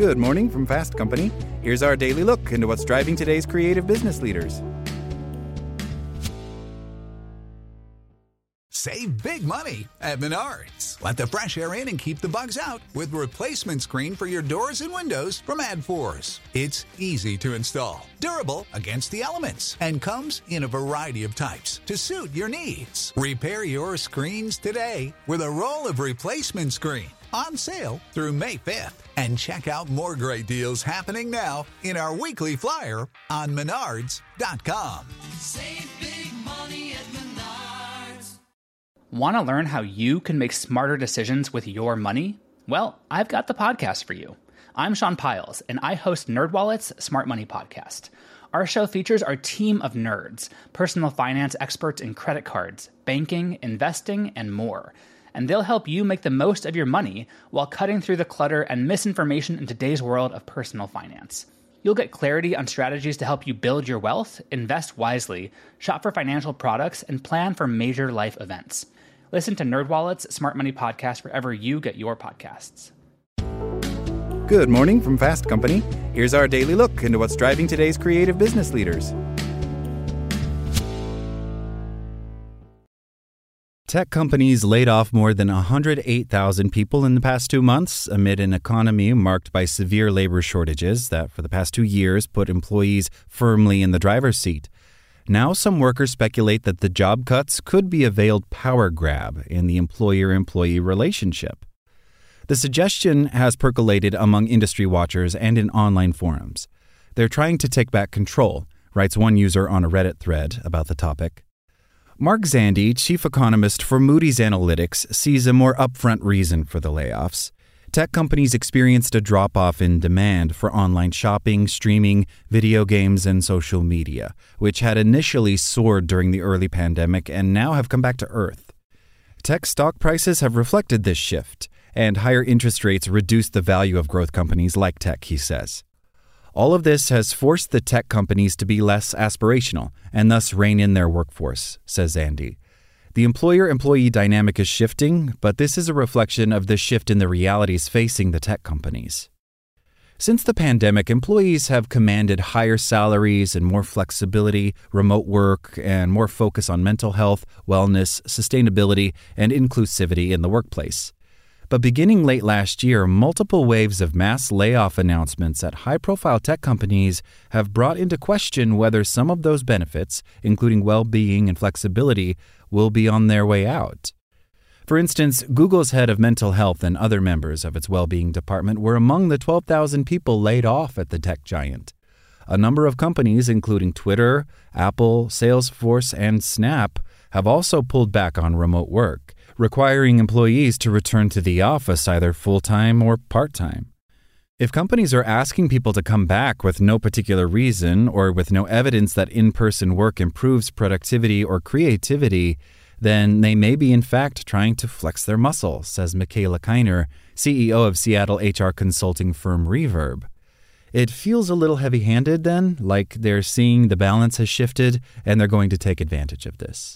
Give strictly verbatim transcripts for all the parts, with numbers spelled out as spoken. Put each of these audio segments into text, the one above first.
Good morning from Fast Company. Here's our daily look into what's driving today's creative business leaders. Save big money at Menards. Let the fresh air in and keep the bugs out with replacement screen for your doors and windows from AdForce. It's easy to install, durable against the elements, and comes in a variety of types to suit your needs. Repair your screens today with a roll of replacement screen on sale through May fifth. And check out more great deals happening now in our weekly flyer on menards dot com. Save big money at Menards. Want to learn how you can make smarter decisions with your money? Well, I've got the podcast for you. I'm Sean Piles, and I host NerdWallet's Smart Money Podcast. Our show features our team of nerds, personal finance experts in credit cards, banking, investing, and more. And they'll help you make the most of your money while cutting through the clutter and misinformation in today's world of personal finance. You'll get clarity on strategies to help you build your wealth, invest wisely, shop for financial products, and plan for major life events. Listen to NerdWallet's Smart Money Podcast wherever you get your podcasts. Good morning from Fast Company. Here's our daily look into what's driving today's creative business leaders. Tech companies laid off more than one hundred eight thousand people in the past two months amid an economy marked by severe labor shortages that for the past two years put employees firmly in the driver's seat. Now some workers speculate that the job cuts could be a veiled power grab in the employer-employee relationship. The suggestion has percolated among industry watchers and in online forums. They're trying to take back control, writes one user on a Reddit thread about the topic. Mark Zandi, chief economist for Moody's Analytics, sees a more upfront reason for the layoffs. Tech companies experienced a drop-off in demand for online shopping, streaming, video games, and social media, which had initially soared during the early pandemic and now have come back to earth. Tech stock prices have reflected this shift, and higher interest rates reduced the value of growth companies like tech, he says. All of this has forced the tech companies to be less aspirational and thus rein in their workforce, says Andy. The employer-employee dynamic is shifting, but this is a reflection of the shift in the realities facing the tech companies. Since the pandemic, employees have commanded higher salaries and more flexibility, remote work, and more focus on mental health, wellness, sustainability, and inclusivity in the workplace. But beginning late last year, multiple waves of mass layoff announcements at high-profile tech companies have brought into question whether some of those benefits, including well-being and flexibility, will be on their way out. For instance, Google's head of mental health and other members of its well-being department were among the twelve thousand people laid off at the tech giant. A number of companies, including Twitter, Apple, Salesforce, and Snap, have also pulled back on remote work, requiring employees to return to the office either full-time or part-time. If companies are asking people to come back with no particular reason or with no evidence that in-person work improves productivity or creativity, then they may be in fact trying to flex their muscle, says Michaela Kiner, C E O of Seattle H R consulting firm Reverb. It feels a little heavy-handed then, like they're seeing the balance has shifted and they're going to take advantage of this.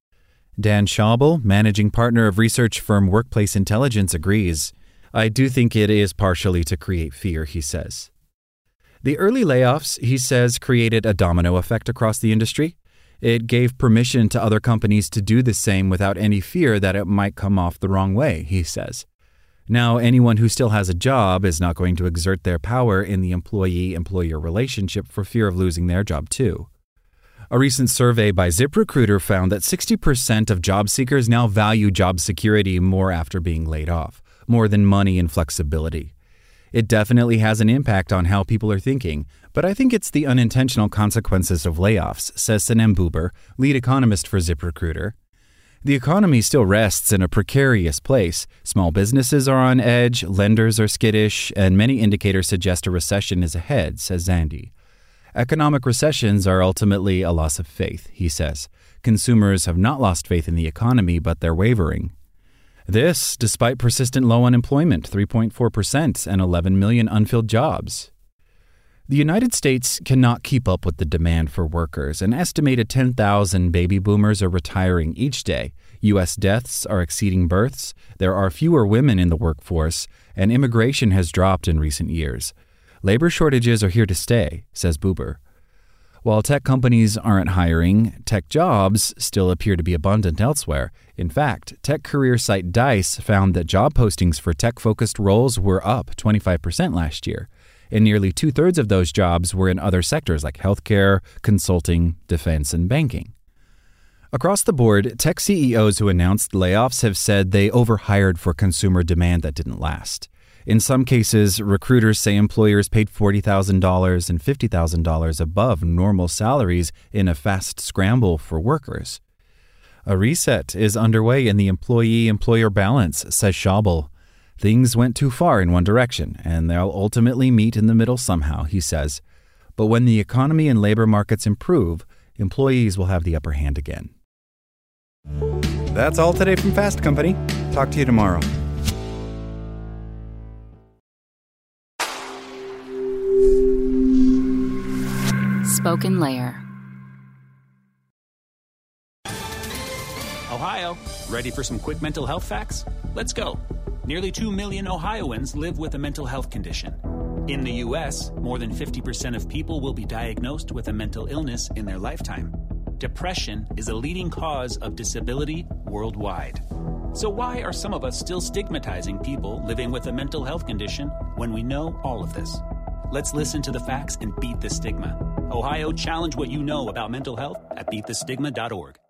Dan Schaubel, managing partner of research firm Workplace Intelligence, agrees. I do think it is partially to create fear, he says. The early layoffs, he says, created a domino effect across the industry. It gave permission to other companies to do the same without any fear that it might come off the wrong way, he says. Now, anyone who still has a job is not going to exert their power in the employee-employer relationship for fear of losing their job, too. A recent survey by ZipRecruiter found that sixty percent of job seekers now value job security more after being laid off, more than money and flexibility. It definitely has an impact on how people are thinking, but I think it's the unintentional consequences of layoffs, says Sanem Buber, lead economist for ZipRecruiter. The economy still rests in a precarious place. Small businesses are on edge, lenders are skittish, and many indicators suggest a recession is ahead, says Zandi. Economic recessions are ultimately a loss of faith, he says. Consumers have not lost faith in the economy, but they're wavering. This, despite persistent low unemployment, three point four percent, and eleven million unfilled jobs. The United States cannot keep up with the demand for workers. An estimated ten thousand baby boomers are retiring each day. U S deaths are exceeding births. There are fewer women in the workforce, and immigration has dropped in recent years. Labor shortages are here to stay, says Buber. While tech companies aren't hiring, tech jobs still appear to be abundant elsewhere. In fact, tech career site Dice found that job postings for tech-focused roles were up twenty-five percent last year, and nearly two-thirds of those jobs were in other sectors like healthcare, consulting, defense, and banking. Across the board, tech C E Os who announced layoffs have said they overhired for consumer demand that didn't last. In some cases, recruiters say employers paid forty thousand dollars and fifty thousand dollars above normal salaries in a fast scramble for workers. A reset is underway in the employee-employer balance, says Schaubel. Things went too far in one direction, and they'll ultimately meet in the middle somehow, he says. But when the economy and labor markets improve, employees will have the upper hand again. That's all today from Fast Company. Talk to you tomorrow. Spoken Layer. Ohio, ready for some quick mental health facts? Let's go. Nearly two million Ohioans live with a mental health condition. In the U S, more than fifty percent of people will be diagnosed with a mental illness in their lifetime. Depression is a leading cause of disability worldwide. So why are some of us still stigmatizing people living with a mental health condition when we know all of this? Let's listen to the facts and beat the stigma. Ohio, challenge what you know about mental health at beat the stigma dot org.